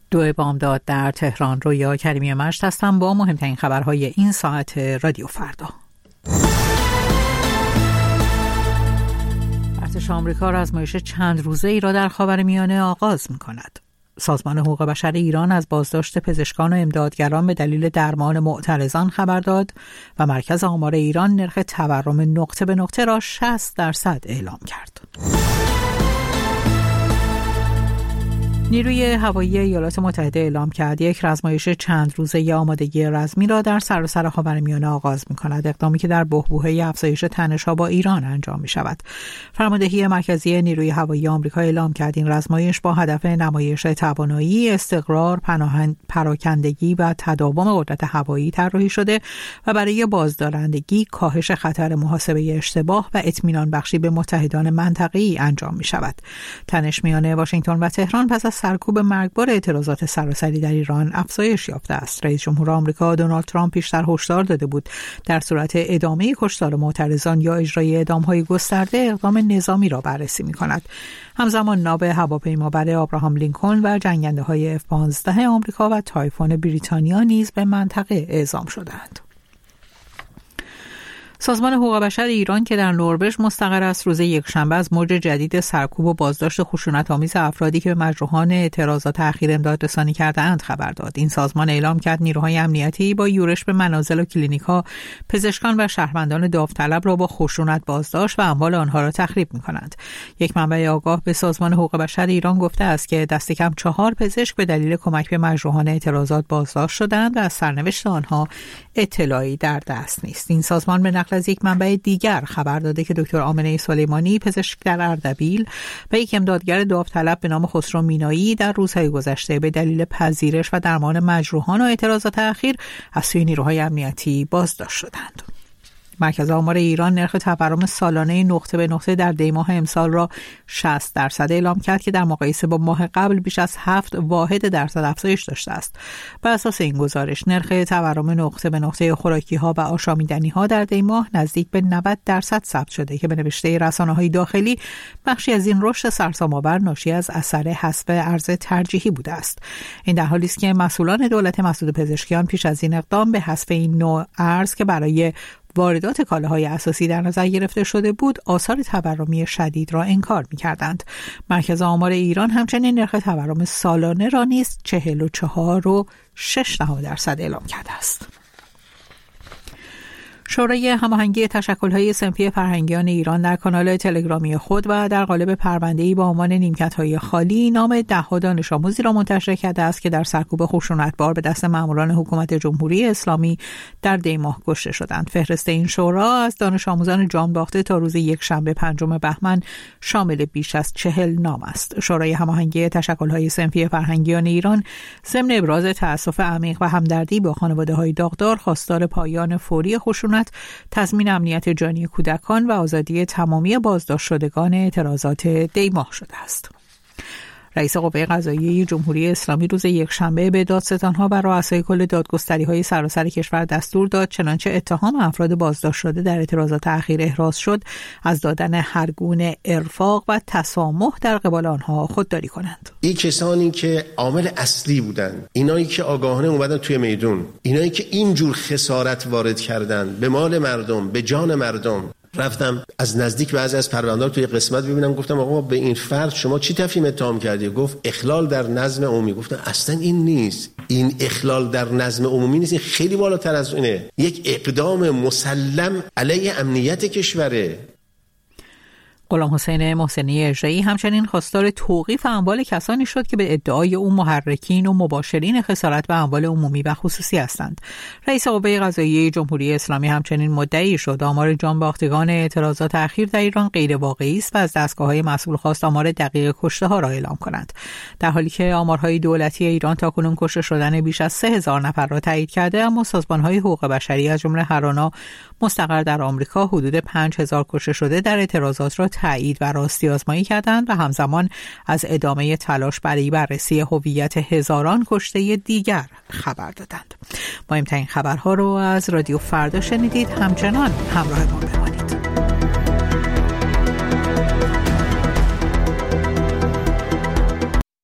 دو بامداد در تهران. رویا کریمی مجد هستم با مهمترین خبرهای این ساعت رادیو فردا. ارتش آمریکا آزمایش چند روزه‌ای را در خاورمیانه آغاز می‌کند. سازمان حقوق بشر ایران از بازداشت پزشکان و امدادگران به دلیل درمان معترضان خبر داد و مرکز آمار ایران نرخ تورم نقطه به نقطه را 60% اعلام کرد. نیروی هوایی ایالات متحده اعلام کرد یک آزمایش چند روزه آمادگی رزمی را در سراسر خاورمیانه آغاز می‌کند، اقدامی که در بحبوحه افزایش تنش‌ها با ایران انجام می‌شود. فرماندهی مرکزی نیروی هوایی آمریکا اعلام کرد این آزمایش با هدف نمایش توانایی، استقرار، پراکندگی و تداوم قدرت هوایی طراحی شده و برای بازدارندگی، کاهش خطر محاسبه اشتباه و اطمینان بخشی به متحدان منطقه‌ای انجام می‌شود. تنش میان واشنگتن و تهران پس از سرکوب مرگبار اعتراضات سراسری در ایران افزایش یافته است. رئیس جمهور آمریکا دونالد ترامپ پیشتر هشدار داده بود در صورت ادامه کشتار معترضان یا اجرای اعدام‌های گسترده اقدام نظامی را بررسی می‌کند. همزمان ناو هواپیمابر ابراهام لینکلن و جنگنده‌های F-15 آمریکا و تایفون بریتانیا نیز به منطقه اعزام شدند. سازمان حقوق بشر ایران که در نروژ مستقر است، روز یکشنبه از موج جدید سرکوب و بازداشت خشونت‌آمیز افرادی که به مجروحان اعتراضات اخیر امداد رسانی کرده‌اند خبر داد. این سازمان اعلام کرد نیروهای امنیتی با یورش به منازل و کلینیک‌ها پزشکان و شهروندان داوطلب را با خشونت بازداشت و اموال آنها را تخریب می‌کنند. یک منبع آگاه به سازمان حقوق بشر ایران گفته است که دست کم 4 پزشک به دلیل کمک به مجروحان اعتراضات بازداشت شدند و از سرنوشت آنها اطلاعی در دست نیست. این سازمان به نقل از یک منبع دیگر خبر داده که دکتر آمنه سلیمانی، پزشک در اردبیل، و یک امدادگر داوطلب به نام خسرو مینایی در روزهای گذشته به دلیل پذیرش و درمان مجروحان و اعتراضات اخیر از سوی نیروهای امنیتی بازداشت شدند. مرکز آمار ایران نرخ تورم سالانه نقطه به نقطه در دی‌ماه امسال را 60% اعلام کرد که در مقایسه با ماه قبل بیش از 7% افزایش داشته است. بر اساس این گزارش نرخ تورم نقطه به نقطه خوراکی‌ها و آشامیدنی‌ها در دی‌ماه نزدیک به 90% ثبت شده که به نوشته رسانه‌های داخلی بخشی از این رشد سرسام‌آور ناشی از اثر حذف ارز ترجیحی بوده است. این در حالی است که مسئولان دولت مسعود پزشکیان پیش از این اقدام به حذف این نوع ارز که برای واردات کالاهای اساسی در نظر گرفته شده بود، آثار تورمی شدید را انکار می‌کردند. مرکز آمار ایران همچنین نرخ تورم سالانه را نیز 44.6% اعلام کرده است. شورای هماهنگی تشکل‌های صنفی فرهنگیان ایران در کانال تلگرامی خود و در قالب پرونده‌ای با عنوان نیمکت‌های خالی نام 10 دانش آموزی را منتشر کرده است که در سرکوب خشونتبار به دست ماموران حکومت جمهوری اسلامی در دی‌ماه کشته شدند. فهرست این شورا از دانش آموزان جان باخته تا روز یکشنبه 5 بهمن شامل بیش از 40 نام است. شورای هماهنگی تشکل‌های صنفی فرهنگیان ایران ضمن ابراز تأسف عمیق و همدردی با خانواده‌های داغدار خواستار پایان فوری خشونت، تضمین امنیت جانی کودکان و آزادی تمامی بازداشت شدگان اعتراضات دی‌ماه شده است. رئیس قوه قضاییه جمهوری اسلامی روز یکشنبه به دادستان‌ها و رؤسای کل دادگستری‌های سراسر کشور دستور داد چنانچه اتهام افراد بازداشت شده در اعتراضات اخیر احراز شد از دادن هر گونه ارفاق و تسامح در قبال آنها خودداری کنند. این کسانی که عامل اصلی بودن، اینایی که آگاهانه اومدن توی میدون، اینایی که اینجور خسارت وارد کردن به مال مردم، به جان مردم، رفتم از نزدیک بعضی از پرونده‌ها توی قسمت ببینم، گفتم آقا به این فرد شما چی تفهیم اتهام کردی؟ گفت اخلال در نظم عمومی. گفتم اصلا این نیست، این اخلال در نظم عمومی نیست، این خیلی بالاتر از اینه، یک اقدام مسلم علیه امنیت کشوره. غلام حسین محسنی اژه‌ای همچنین خواستار توقیف اموال کسانی شد که به ادعای او محرکین و مباشرین خسارت به اموال عمومی و خصوصی هستند. رئیس قوه قضاییه جمهوری اسلامی همچنین مدعی شد آمار جانباختگان اعتراضات اخیر در ایران غیر واقعی است و از دستگاه‌های مسئول خواست آمار دقیق کشته‌ها را اعلام کنند، در حالی که آمارهای دولتی ایران تاکنون کشته شدن بیش از 3000 نفر را تایید کرده، اما سازمان‌های حقوق بشری از جمله هرانا مستقر در آمریکا حدود 5000 کشته شده در اعتراضات را تایید و راستی آزمایی کردند و همزمان از ادامه تلاش برای بررسی هویت هزاران کشته دیگر خبر دادند. مهمترین خبرها رو از رادیو فردا شنیدید. همچنان همراه ما بمانید.